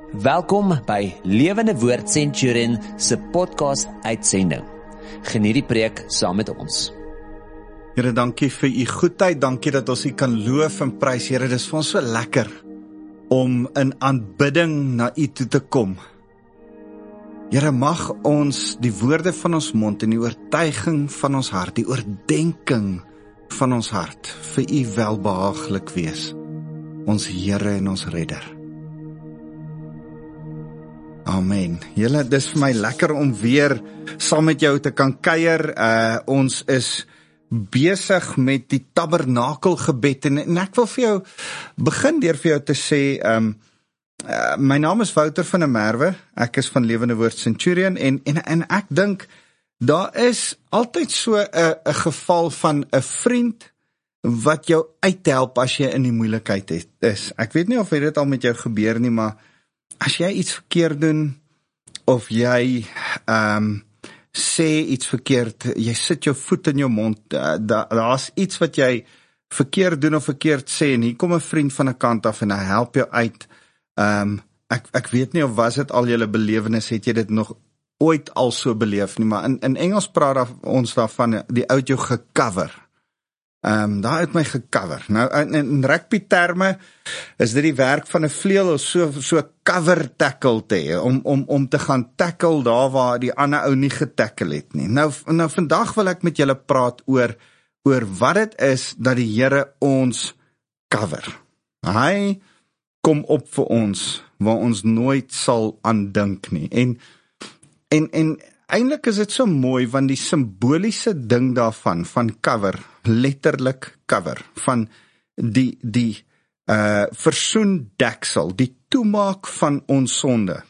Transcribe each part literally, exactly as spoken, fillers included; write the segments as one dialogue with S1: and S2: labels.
S1: Welkom by Lewende Woord Centurion se podcast uitsending. Geniet die preek saam met ons.
S2: Here, dankie vir u goedheid, dankie dat ons u kan loof en prys. Here, dis vir ons so lekker om in aanbidding na u toe te kom. Here, mag ons die woorde van ons mond en die oortuiging van ons hart, die oordenking van ons hart vir u welbehaaglik wees, ons Here en ons Redder. Amen. Julle, dis vir my lekker om weer saam met jou te kan kuier. Uh, ons is besig met die tabernakelgebed en, en ek wil vir jou begin deur vir jou te sê, um, uh, my naam is Wouter van der Merwe, ek is van Lewende Woord Centurion en, en, en ek dink, daar is altyd so een geval van een vriend wat jou uithelp as jy in die moeilikheid is. Ek weet nie of dit al met jou gebeur nie, maar as jy iets verkeerd doen, of jy um, sê iets verkeerd, jy sit jou voet in jou mond, uh, da, daar is iets wat jy verkeerd doen of verkeerd sê, en hier kom een vriend van 'n kant af, en hy help jou uit. Um, ek, ek weet nie of was dit al julle belewenis, het jy dit nog ooit al so beleef nie, maar in, in Engels praat daar, ons daarvan, die oud jou gecover. Um, daar het my gecover. Nou, in, in rugby terme is dit die werk van 'n vleuel, so, so cover tackle te hê, om, om, om te gaan tackle daar waar die ander ou nie getackle het nie. Nou, nou vandag wil ek met julle praat oor, oor wat het is dat die Here ons cover. Hy kom op vir ons, waar ons nooit sal aandink nie. En, en, en eintlik is dit so mooi, want die simboliese ding daarvan, van cover, letterlik cover, van die, die uh, versoendeksel, die toemaak van ons sonde,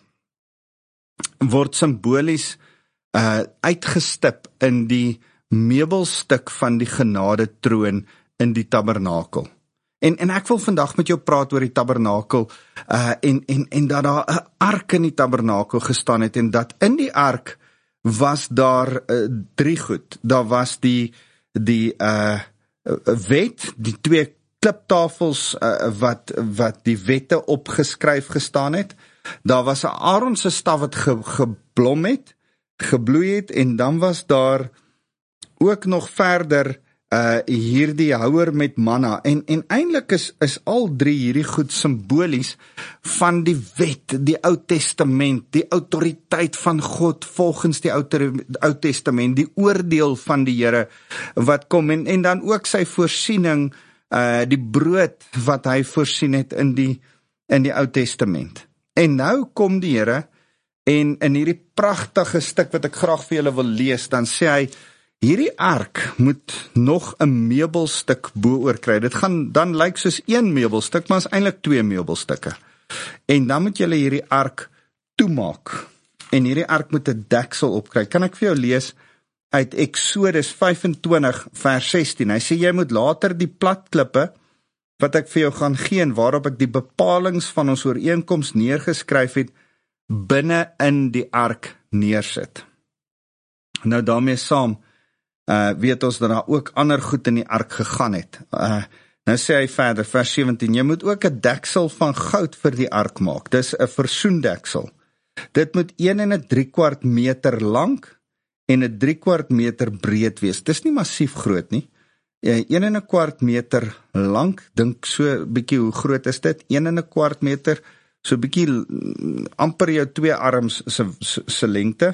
S2: word simbolies uh, uitgestip in die meubelstuk van die genadetroon in die tabernakel. En, en ek wil vandag met jou praat oor die tabernakel, uh, en, en, en dat daar 'n ark in die tabernakel gestaan het, en dat in die ark was daar uh, drie goed. Daar was die, die uh, wet, die twee kliptafels uh, wat, wat die wette opgeskryf gestaan het. Daar was 'n Aaron se staf wat ge, geblom het, gebloei het, en dan was daar ook nog verder uh, hierdie houer met manna. En, en eintlik is, is al drie hierdie goed simbolies van die wet, die Ou Testament, die autoriteit van God volgens die Ou Testament, die oordeel van die Here wat kom, en, en dan ook sy voorsiening, uh, die brood wat hy voorsien het in die, in die Ou Testament. En nou kom die Here, en in hierdie pragtige stuk wat ek graag vir julle wil lees, dan sê hy, hierdie ark moet nog 'n meubelstuk bo-oor kry. Dit gaan dan lyk soos een meubelstuk, maar is eintlik twee meubelstukke. En dan moet julle hierdie ark toemaak. En hierdie ark moet 'n deksel opkry. Kan ek vir jou lees uit Exodus vyf-en-twintig vers sestien. Hy sê, jy moet later die platklippe wat ek vir jou gaan gee, en waarop ek die bepalings van ons ooreenkoms neergeskryf het, binne in die ark neersit. Nou daarmee saam, Uh, weet ons dat daar ook ander goed in die ark gegaan het. Uh, nou sê hy verder, vers sewentien, jy moet ook 'n deksel van goud vir die ark maak. Dis 'n versoendeksel. Dit moet een en 'n drie kwart meter lank en 'n drie kwart meter breed wees. Dis nie massief groot nie. een en 'n kwart meter lank, dink so bietjie hoe groot is dit? een en 'n kwart meter, so bietjie amper jou twee arms se, se, se lengte.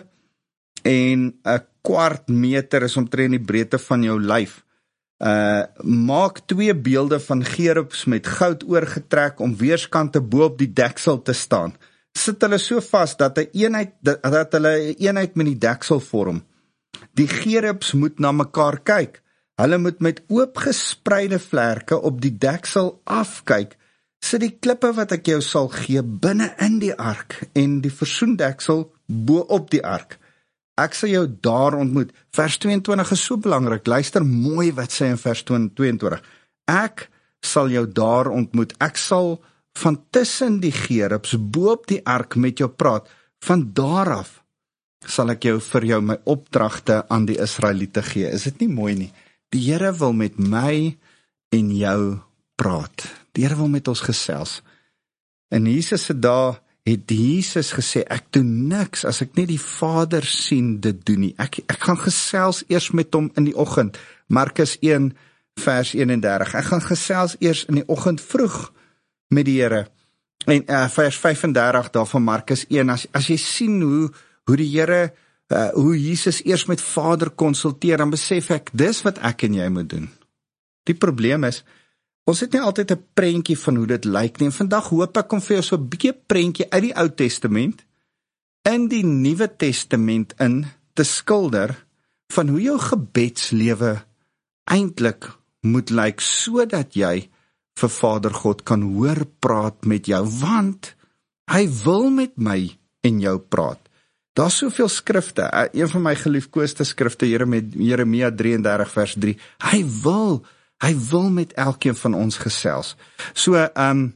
S2: En 'n kwart meter is omtrent die breedte van jou lyf. Uh, maak twee beelde van gerubs met goud oorgetrek om weerskante bo op die deksel te staan. Sit hulle so vas dat 'n eenheid dat, dat hulle 'n eenheid met die deksel vorm. Die gerubs moet na mekaar kyk. Hulle moet met oopgespreide vlerke op die deksel afkyk. Sit die klippe wat ek jou sal gee binne in die ark en die versoendeksel bo op die ark. Ek sal jou daar ontmoet. Vers twee-en-twintig is so belangrik. Luister mooi wat sê in vers twee-en-twintig. Ek sal jou daar ontmoet. Ek sal van tussen die gerubs bo op die ark met jou praat. Van daar af sal ek jou vir jou my opdragte aan die Israeliete gee. Is dit nie mooi nie? Die Here wil met my en jou praat. Die Here wil met ons gesels. En Jesus se daar het Jesus gesê, ek doen niks as ek nie die Vader sien dit doen nie. Ek, ek gaan gesels eers met hom in die oggend, Markus een vers eenendertig, ek gaan gesels eers in die oggend vroeg met die Here, en uh, vers vyfendertig daarvan Markus een, as, as jy sien hoe, hoe die Here, uh, hoe Jesus eers met Vader konsulteer, dan besef ek, dis wat ek en jy moet doen. Die probleem is, ons het nie altyd 'n prentjie van hoe dit lyk nie, en vandag hoop ek om vir jou so 'n bietjie prentjie uit die Ou Testament, in die Nuwe Testament in te skilder, van hoe jou gebedslewe eintlik moet lyk, sodat jy vir Vader God kan hoor praat met jou, want hy wil met my en jou praat. Daar is soveel skrifte, een van my geliefkoeste skrifte, Jeremia drieëndertig vers drie, hy wil, hy wil met elkeen van ons gesels. So, um,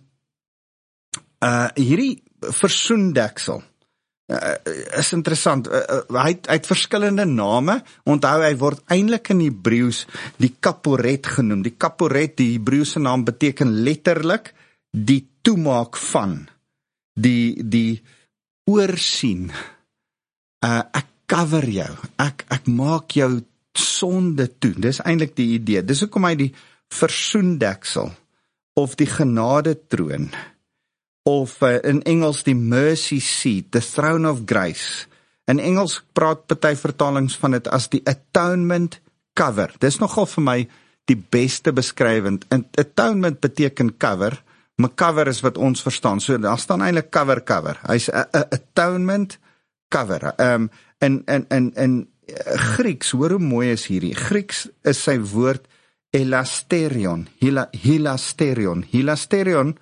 S2: uh, hierdie versoendeksel, uh, is interessant, uh, uh, hy, hy het verskillende name, onthou hy word eintlik in Hebreëus die kaporet genoem. Die kaporet, die Hebreëse naam beteken letterlik die toemaak van, die, die oorsien, uh, ek cover jou, ek, ek maak jou sonde toe, dis eintlik die idee, dis hoekom hy die versoendeksel, of die genadetroon, of uh, in Engels die mercy seat, the throne of grace, in Engels praat party vertalings van dit as die atonement cover, dis nogal vir my die beste beskrywend, en atonement beteken cover, maar cover is wat ons verstaan, so daar staan eintlik cover cover, hy is a, a atonement cover, um, en, en, en, en Grieks, hoor hoe mooi is hierdie, Grieks is sy woord elasterion, hila, hilasterion, hilasterion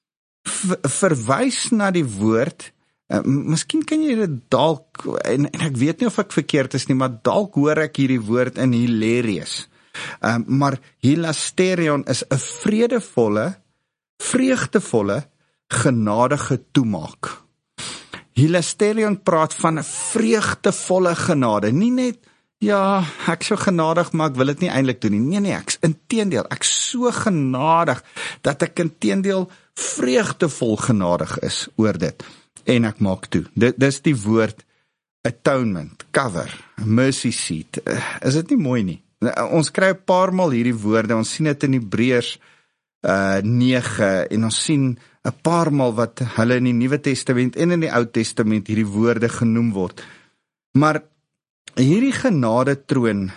S2: verwys na die woord, uh, miskien kan jy dit dalk, en, en ek weet nie of ek verkeerd is nie, maar dalk hoor ek hierdie woord in hilarious, uh, maar hilasterion is 'n vredevolle, vreugdevolle, genadige toemaak. Hilasterion praat van 'n vreugdevolle genade, nie net, ja, ek so genadig, maar ek wil dit nie eintlik doen nie, nee nee, ek, inteendeel, ek so genadig, dat ek inteendeel vreugdevol genadig is oor dit, en ek maak toe, dit, dit is die woord atonement, cover, mercy seat, is dit nie mooi nie? Ons kry 'n paar maal hierdie woorde, ons sien dit in Hebreërs uh, nege, en ons sien 'n paar maal wat hulle in die Nuwe Testament en in die Ou Testament hierdie woorde genoem word. Maar hierdie genadetroon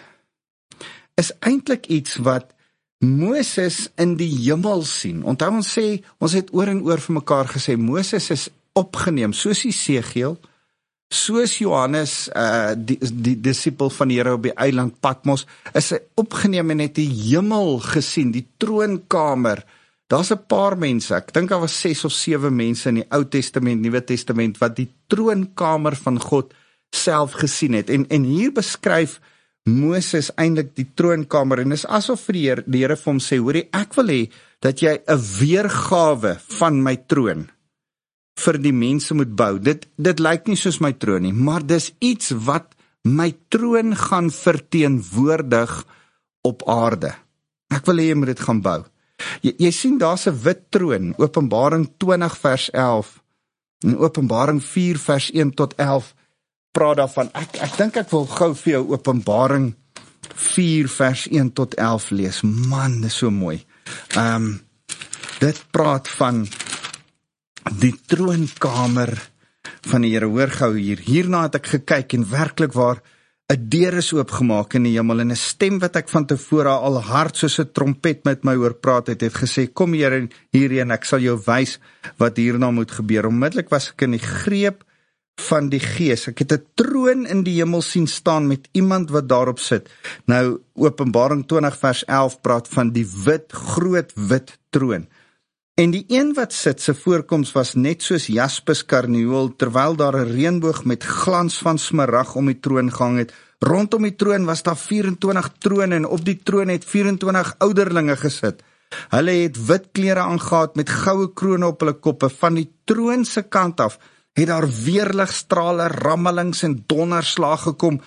S2: is eintlik iets wat Moses in die hemel sien. Onthou ons sê, ons het oor en oor vir mekaar gesê, Moses is opgeneem, soos Jesegiel, soos Johannes, uh, die, die disipel van die Here op die eiland Patmos, is hy opgeneem en het die hemel gesien, die troonkamer. Daar's 'n paar mense, ek dink daar was ses of sewe mense in die Ou Testament, Nuwe Testament, wat die troonkamer van God self gesien het. En, en hier beskryf Moses eintlik die troonkamer, en is asof vir die Here, die Here vir hom sê, hoorie, ek wil hê, dat jy 'n weergawe van my troon vir die mense moet bou. Dit, dit lyk nie soos my troon nie, maar dis iets wat my troon gaan verteenwoordig op aarde. Ek wil hê jy moet dit gaan bou. Jy, jy sien, daar's 'n wit troon, Openbaring twintig vers elf, en Openbaring vier vers een tot elf, praat daarvan, ek, ek dink ek wil gou vir jou Openbaring vier vers een tot elf lees, man, dis so mooi. Um, dit praat van die troonkamer van die Here, hoor gou hier, hierna het ek gekyk, en werklik waar, 'n deur is oopgemaak in die hemel, en 'n stem wat ek van tevore al hard soos 'n trompet met my hoor praat het, het gesê, kom hier hierheen, ek sal jou wys wat hierna moet gebeur. Onmiddellik was ek in die greep van die Gees. Ek het 'n troon in die hemel sien staan met iemand wat daarop sit. Nou, Openbaring twintig vers elf praat van die wit, groot wit troon. En die een wat sit, sy voorkoms was net soos jaspis karnieul, terwyl daar 'n reënboog met glans van smarag om die troon gehang het. Rondom die troon was daar vyf-en-twintig trone, en op die troon het vyf-en-twintig ouderlinge gesit. Hulle het wit klere aangetree met goue krone op hulle koppe. Van die troon se kant af het daar weerligstrale, rammelings en donderslag gekom,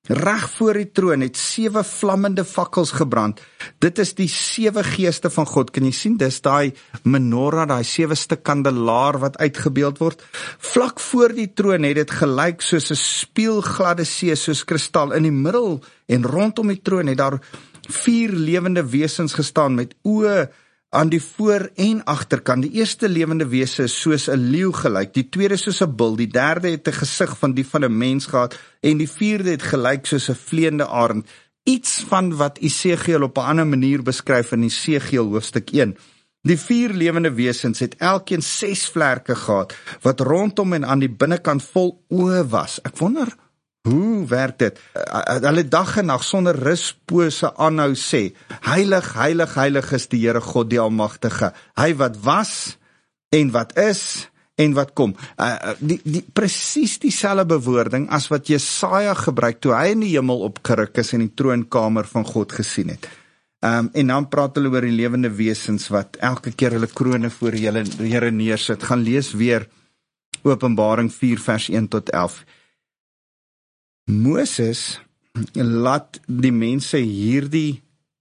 S2: Reg voor die troon het sewe vlammende fakkels gebrand. Dit is die sewe geeste van God. Kan jy sien, dis daai menorah, daai sewe stuk kandelaar wat uitgebeeld word. Vlak voor die troon het dit gelyk soos 'n spieelgladde see, soos kristal. In die middel en rondom die troon het daar vier lewende wesens gestaan met oë aan die voor- en agterkant. Die eerste lewende wese is soos 'n leeu gelyk, die tweede soos 'n bul, die derde het 'n gesig van die van 'n mens gehad, en die vierde het gelyk soos 'n vleiende arend. Iets van wat Esegiel op 'n ander manier beskryf in Esegiel hoofstuk een. Die vier lewende wesens het elkeen ses vlerke gehad, wat rondom en aan die binnekant vol oë was. Ek wonder, hoe werk dit? Hulle dag en nag sonder ruspose aanhou sê, heilig, heilig, heilig is die Here God die Almagtige. Hy wat was, en wat is, en wat kom. Uh, die, die, Presies dieselfde bewoording as wat Jesaja gebruik, toe hy in die hemel opgeruk is en die troonkamer van God gesien het. Um, en dan praat hulle oor die lewende wesens, wat elke keer hulle krone voor die Here neersit. Gaan lees weer Openbaring vier vers een tot elf. Moses laat die mense hierdie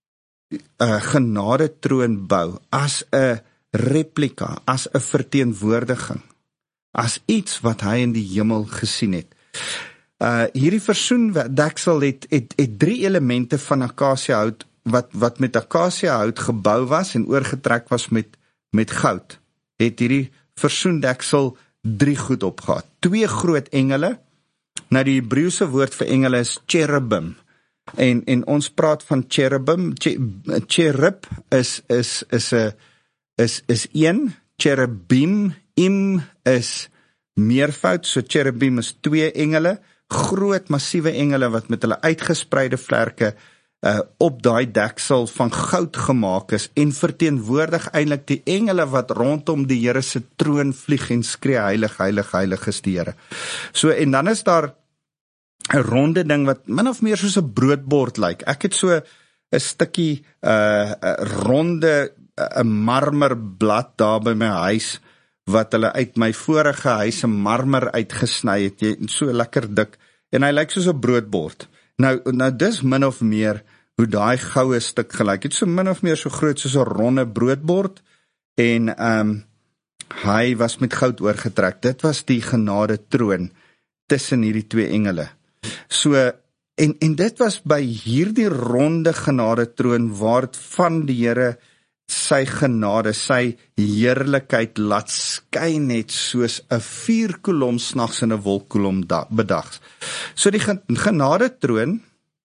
S2: uh, genade troon bou as 'n replika, as 'n verteenwoordiging, as iets wat hy in die hemel gesien het. Uh, hierdie versoendeksel het, het, het drie elemente van akasiëhout wat, wat met akasiëhout gebou was en oorgetrek was met, met goud. Het hierdie versoendeksel drie goed opgehad. Twee groot engele. Nou die Hebreëse woord vir engele is cherubim, en, en ons praat van cherubim, cherub is, is, is, a, is, is een, cherubim, im is meervoud, so cherubim is twee engele, groot massiewe engele wat met hulle uitgespreide vlerke uh, op daai deksel van goud gemaak is, en verteenwoordig eintlik die engele wat rondom die Here se troon vlieg en skree, heilig, heilig, heilig is die Here. So, en dan is daar 'n ronde ding wat min of meer soos 'n broodbord lyk. Ek het so 'n stukkie uh, ronde, 'n marmerblad daar by my huis, wat hulle uit my vorige huis 'n marmer uitgesny het, jy, so lekker dik, en hy lyk soos 'n broodbord. Nou, nou dis min of meer hoe daai goue stuk gelyk het, so min of meer so groot soos 'n ronde broodbord, en um, hy was met goud oorgetrek. Dit was die genade troon tussen hierdie twee engele. So, en, en dit was by hierdie ronde genade troon, waar het van die Here sy genade, sy heerlikheid laat skyn net soos 'n vuurkolom snags in 'n wolkkolom bedags. So die genade troon,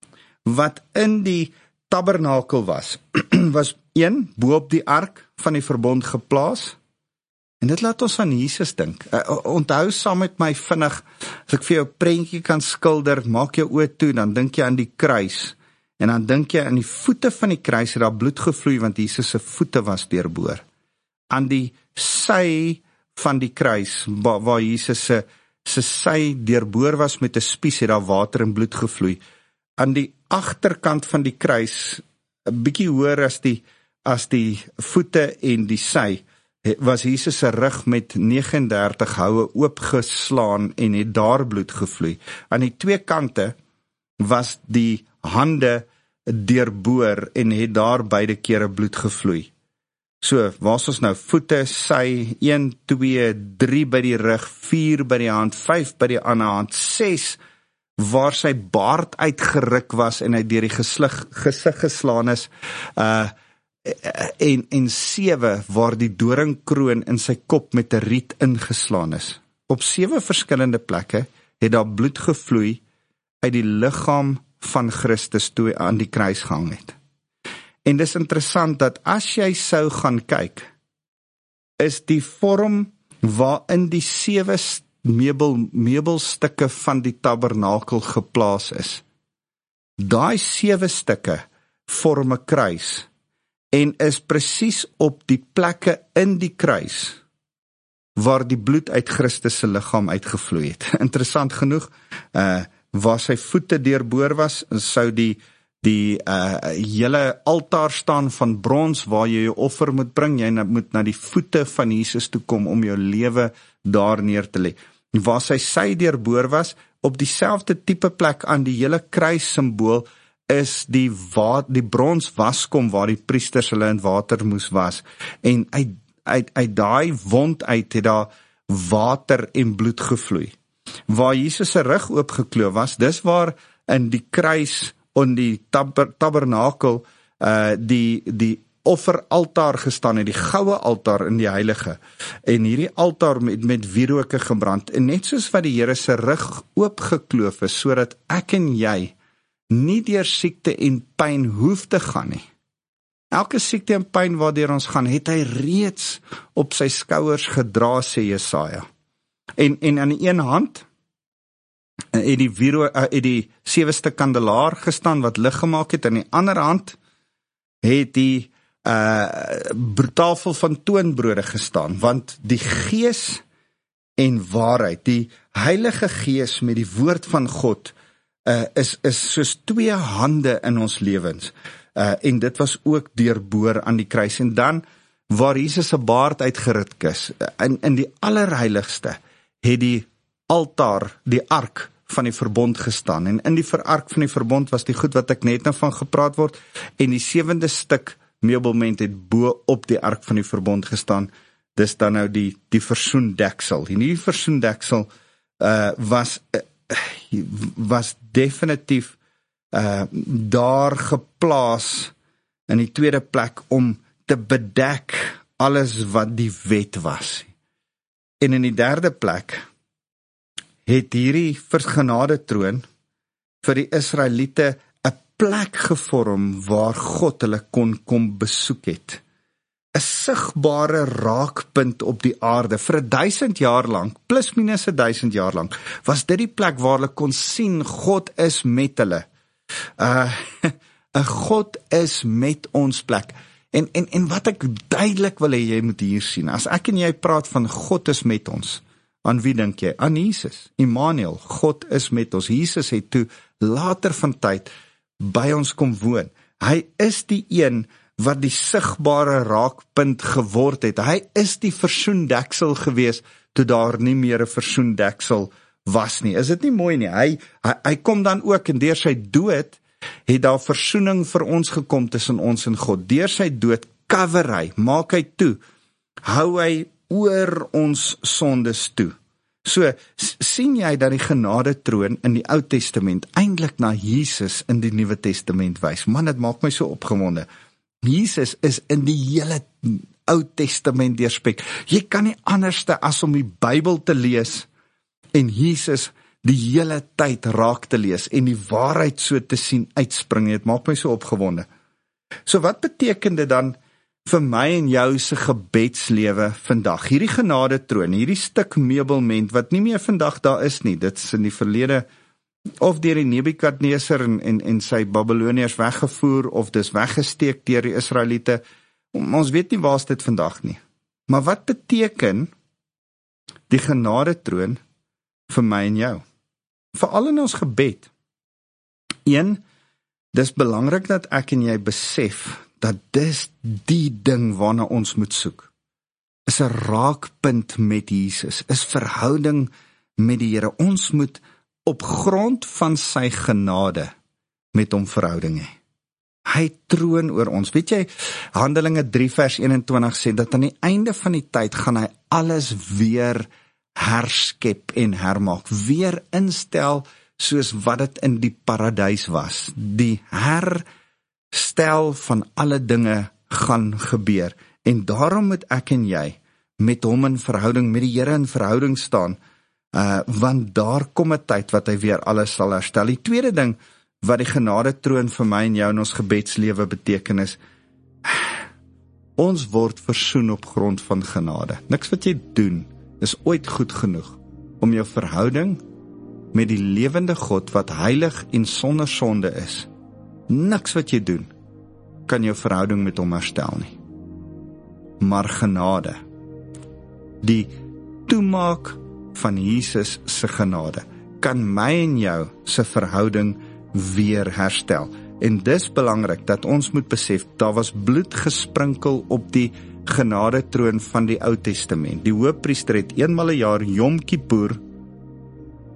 S2: wat in die tabernakel was, was een, bo op die ark van die verbond geplaas, en dit laat ons aan Jesus dink. Uh, onthou saam met my vinnig, as ek vir jou 'n prentjie kan skilder, maak jou oë toe, dan dink jy aan die kruis, en dan dink jy aan die voete van die kruis, het daar bloed gevloei, want Jesus se voete was deurboor. Aan die sy van die kruis, waar, waar Jesus se, se sy deurboor was met 'n spies, het daar water en bloed gevloei. Aan die agterkant van die kruis, 'n bietjie hoër as die, as die voete en die sy, was Jesus se rug met negenendertig houe oopgeslaan en het daar bloed gevloei. Aan die twee kante was die hande deurboor en het daar beide kere bloed gevloei. So, waar is ons nou? Voete, sy, een, twee, drie by die rug, vier by die hand, vyf by die ander hand, ses waar sy baard uitgeruk was en hy deur die gesig, gesig geslaan is, uh, en, en sewe waar die doringkroon in sy kop met 'n riet ingeslaan is. Op sewe verskillende plekke het daar bloed gevloei uit die liggaam van Christus toe aan die kruis gehang het. En dis interessant dat as jy sou gaan kyk, is die vorm waarin die sewe meubel, meubelstukke van die tabernakel geplaas is, daai sewe stukke vorm 'n kruis, en is presies op die plekke in die kruis, waar die bloed uit Christus se liggaam uitgevloei het. Interessant genoeg, uh, waar sy voete deurboor was, sou die, die uh, hele altaar staan van brons, waar jy jou offer moet bring, jy moet na die voete van Jesus toe kom, om jou lewe daar neer te lê. waar sy sy deurboor was, op dieselfde tipe plek aan die hele kruissymbool, is die, wa- die brons waskom waar die priesters hulle in water moes was. En uit, uit, uit daai wond uit het daar water en bloed gevloei. Waar Jesus se rug oopgekloof was, dis waar in die kruis en die taber, tabernakel uh, die, die offeraltaar gestaan het, die goue altaar in die heilige, en hierdie altaar met, met wieroke gebrand, en net soos wat die Here se rug oopgekloof is, sodat ek en jy nie deur siekte en pyn hoef te gaan nie. Elke siekte en pyn waardeur ons gaan, het hy reeds op sy skouers gedra, sê Jesaja. En, en aan die een hand het die, wiro, het die seweste kandelaar gestaan wat lig gemaak het, aan die ander hand het die uh, tafel van toonbrode gestaan, want die Gees en waarheid, die Heilige Gees met die woord van God, uh, is, is soos twee hande in ons lewens, uh, en dit was ook deurboor aan die kruis, en dan, waar Jesus se baard uitgeruk is, in, in die allerheiligste, het die altaar, die ark van die verbond gestaan, en in die ark van die verbond was die goed wat ek net nou van gepraat word, en die sewende stuk meubelment het bo op die ark van die verbond gestaan, dis dan nou die, die versoendeksel, en die versoendeksel uh, was, uh, was definitief uh, daar geplaas in die tweede plek om te bedek alles wat die wet was. En in die derde plek het hierdie genade troon vir die Israeliete 'n plek gevorm waar God hulle kon kom besoek het. 'n Sigbare raakpunt op die aarde vir 'n duisend jaar lank, plus minus 'n duisend jaar lank, was dit die plek waar hulle kon sien God is met hulle. Uh, 'n God is met ons plek. En, en, en wat ek duidelik wil hê jy moet hier sien, as ek en jy praat van God is met ons, aan wie dink jy? Aan Jesus, Immanuel, God is met ons. Jesus het toe later van tyd by ons kom woon. Hy is die een wat die sigbare raakpunt geword het. Hy is die versoendeksel gewees, toe daar nie meer 'n versoendeksel was nie. Is dit nie mooi nie? Hy, hy, hy kom dan ook, en deur sy dood, het daar versoening vir ons gekom tussen ons en God. Deur sy dood cover hy, maak hy toe, hou hy oor ons sondes toe. So, sien jy dat die genade troon in die Ou Testament eintlik na Jesus in die Nuwe Testament wys? Man, dit maak my so opgewonde. Jesus is in die hele Ou Testament deurspek. Jy kan nie anderste as om die Bybel te lees en Jesus die hele tyd raak te lees en die waarheid so te sien uitspring. Dit maak my so opgewonde. So wat beteken dit dan vir my en jou se gebedslewe vandag? Hierdie genade troon, hierdie stuk meubelment wat nie meer vandag daar is nie, dit is in die verlede of deur die Nebukadneser en, en, en sy Babyloniërs weggevoer, of dis weggesteek deur die Israeliete. Ons weet nie waar is dit vandag nie. Maar wat beteken die genade troon vir my en jou? Veral in ons gebed. Een, dis belangrik dat ek en jy besef dat dis die ding waarna ons moet soek. Is 'n raakpunt met Jesus, is verhouding met die Here. Ons moet op grond van sy genade met hom verhouding hê. Hy troon oor ons. Weet jy, Handelinge drie vers eenentwintig sê dat aan die einde van die tyd gaan hy alles weer herskep en hermaak, weer instel soos wat dit in die paradys was. Die herstel van alle dinge gaan gebeur, en daarom moet ek en jy met hom in verhouding, met die Here in verhouding staan, uh, want daar kom 'n tyd wat hy weer alles sal herstel. Die tweede ding wat die genade troon vir my en jou in ons gebedslewe beteken is, ons word versoen op grond van genade. Niks wat jy doen is ooit goed genoeg om jou verhouding met die lewende God wat heilig en sonder sonde is. Niks wat jy doen kan jou verhouding met hom herstel nie. Maar genade, die toemaak van Jesus se genade, kan my en jou se verhouding weer herstel. En dis belangrik dat ons moet besef, daar was bloed gesprinkel op die genade troon van die Ou Testament. Die hoëpriester het eenmal 'n jaar Yom Kippur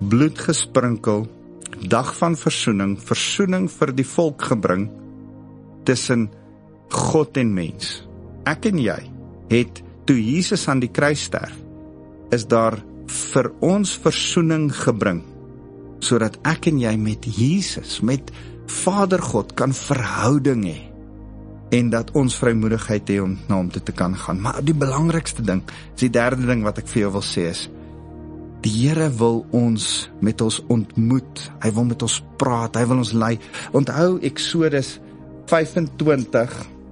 S2: bloed gesprinkel, dag van versoening, versoening vir die volk gebring, tussen God en mens. Ek en jy het, toe Jesus aan die kruis sterf, is daar vir ons versoening gebring, sodat ek en jy met Jesus, met Vader God, kan verhouding hê, en dat ons vrymoedigheid hê om na hom toe te kan gaan. Maar die belangrikste ding, is die derde ding wat ek vir jou wil sê is, die Here wil ons met ons ontmoet, hy wil met ons praat, hy wil ons lei. Onthou Eksodus vyf en twintig,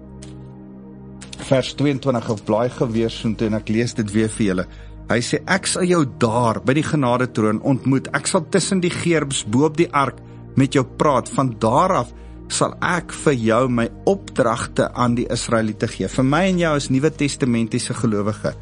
S2: vers twee en twintig, of blaai geweer soontoe, en ek lees dit weer vir julle. Hy sê, ek sal jou daar, by die genadetroon ontmoet, ek sal tussen die geerbs bo op die ark met jou praat, van daar af sal ek vir jou my opdragte aan die Israeliete gee. Vir my en jou as Nuwe Testamentiese gelowige,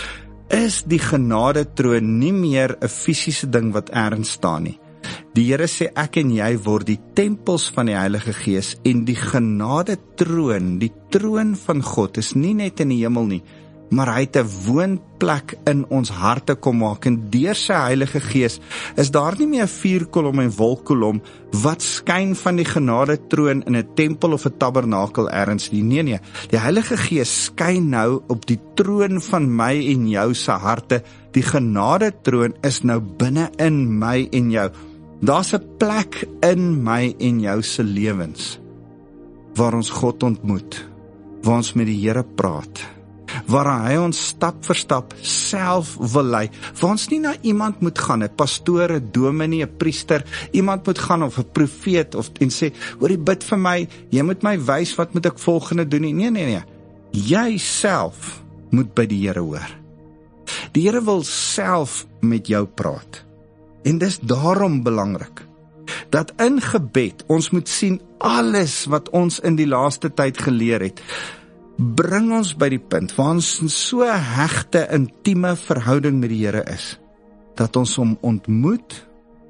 S2: is die genadetroon nie meer 'n fisiese ding wat ergens staan nie. Die Here sê, ek en jy word die tempels van die Heilige Gees, en die genadetroon, die troon van God, is nie net in die hemel nie, maar hy het 'n woonplek in ons harte kom maak, en deur sy Heilige Gees is daar nie meer 'n vuurkolom en wolkkolom wat skyn van die genadetroon in 'n tempel of 'n tabernakel ergens nie. Nee nee, die Heilige Gees skyn nou op die troon van my en jou se harte. Die genadetroon is nou binne in my en jou. Daar's 'n plek in my en jou se lewens waar ons God ontmoet, waar ons met die Here praat, waar hy ons stap vir stap self wil lei, waar ons nie na iemand moet gaan, 'n pastoor, 'n dominee, 'n priester, iemand moet gaan of 'n profeet, of en sê, hoorie, bid vir my, jy moet my wys, wat moet ek volgende doen nie, nee, nee, nee, jy self moet by die Here hoor. Die Here wil self met jou praat, en dis daarom belangrik, dat in gebed, ons moet sien, alles wat ons in die laaste tyd geleer het, bring ons by die punt, waar ons in so hegte, intieme verhouding met die Here is, dat ons hom ontmoet,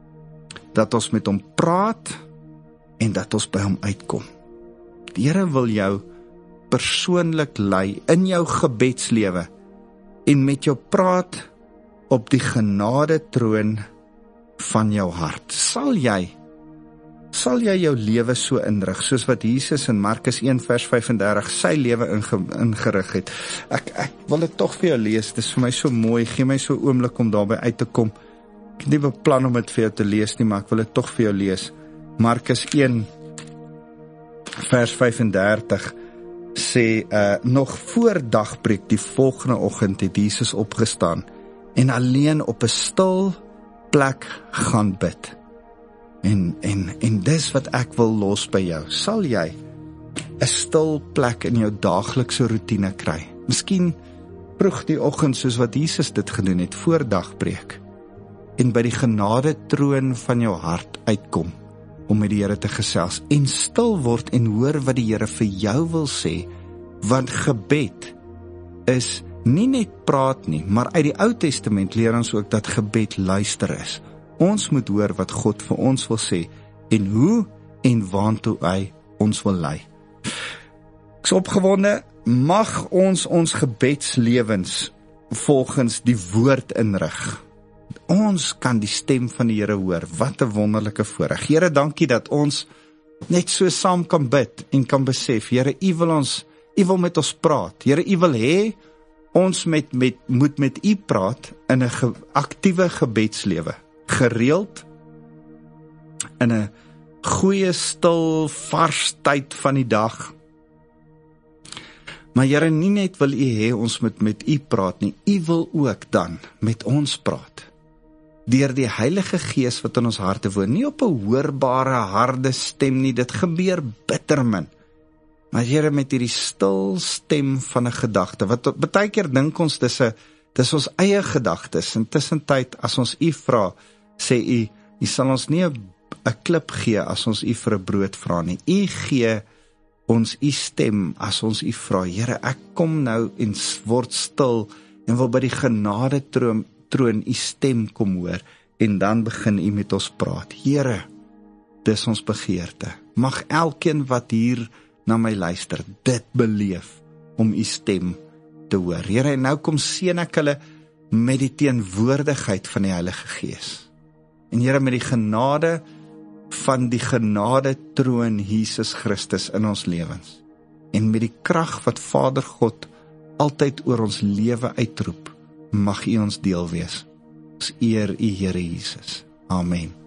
S2: dat ons met hom praat, en dat ons by hom uitkom. Die Here wil jou persoonlik lei, in jou gebedslewe, en met jou praat, op die genade troon van jou hart. Sal jy, sal jy jou lewe so inrig, soos wat Jesus in Markus een vers vyf en dertig sy lewe inge, ingerig het. Ek, ek wil dit tog vir jou lees, dit is vir my so mooi, gee my so oomblik om daarby uit te kom. Ek het nie beplan om dit vir jou te lees nie, maar ek wil dit tog vir jou lees. Markus een vers vyf en dertig sê, uh, nog voor dagbreek die volgende oggend het Jesus opgestaan, en alleen op 'n stil plek gaan bid. En, en, en dis wat ek wil los by jou. Sal jy 'n stil plek in jou daaglikse roetine kry? Miskien vroeg die oggend, soos wat Jesus dit gedoen het, voor dagbreek, en by die genade troon van jou hart uitkom, om met die Here te gesels, en stil word en hoor wat die Here vir jou wil sê, want gebed is nie net praat nie, maar uit die Ou Testament leer ons ook dat gebed luister is. Ons moet hoor wat God vir ons wil sê, en hoe en waantoe hy ons wil lei. Ek is opgewonde, mag ons ons gebedslewens volgens die woord inrig. Ons kan die stem van die Here hoor. Wat 'n wonderlike voorreg. Here, dankie dat ons net so saam kan bid en kan besef, Here, U wil ons, U wil met ons praat. Here, U wil hê ons met, met, moet met U praat in 'n ge, aktiewe gebedslewe. Gereeld, in 'n goeie, stil, vars tyd van die dag. Maar Here, nie net wil U hê ons moet met U praat nie, U wil ook dan met ons praat. Deur die Heilige Gees wat in ons harte woon, nie op 'n hoorbare, harde stem nie, dit gebeur bitter min. Maar Here, met hierdie stil stem van 'n gedagte, wat baie keer dink ons dis 'n dis ons eie gedagtes, en tussentyd as ons U vra, sê U, U sal ons nie 'n klip gee as ons U vir 'n brood vra nie. U gee ons U stem as ons U vra. Here, ek kom nou en word stil en wil by die genade troon, troon U stem kom hoor, en dan begin U met ons praat. Here, dis ons begeerte. Mag elkeen wat hier na my luister, dit beleef om U stem te hoor. Here, en nou kom seën ek hulle met die teenwoordigheid van die Heilige Gees. En Here, met die genade van die genade troon Jesus Christus in ons lewens, en met die krag wat Vader God altyd oor ons lewe uitroep, mag U ons deel wees. Ons eer U, Here Jesus. Amen.